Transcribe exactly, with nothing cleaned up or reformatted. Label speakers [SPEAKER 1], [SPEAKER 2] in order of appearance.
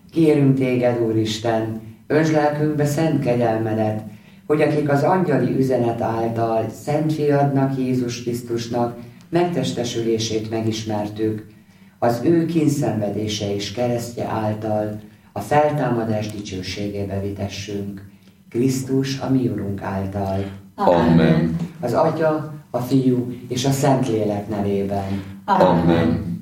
[SPEAKER 1] Kérünk téged, Úristen, öntsd lelkünkbe szent kegyelmedet, hogy akik az angyali üzenet által Szent Fiadnak, Jézus Krisztusnak megtestesülését megismertük, az ő kínszenvedése és keresztje által a feltámadás dicsőségébe vitessünk. Krisztus, a mi Urunk által.
[SPEAKER 2] Amen.
[SPEAKER 1] Az Atya, a Fiú és a Szentlélek nevében.
[SPEAKER 2] Amen.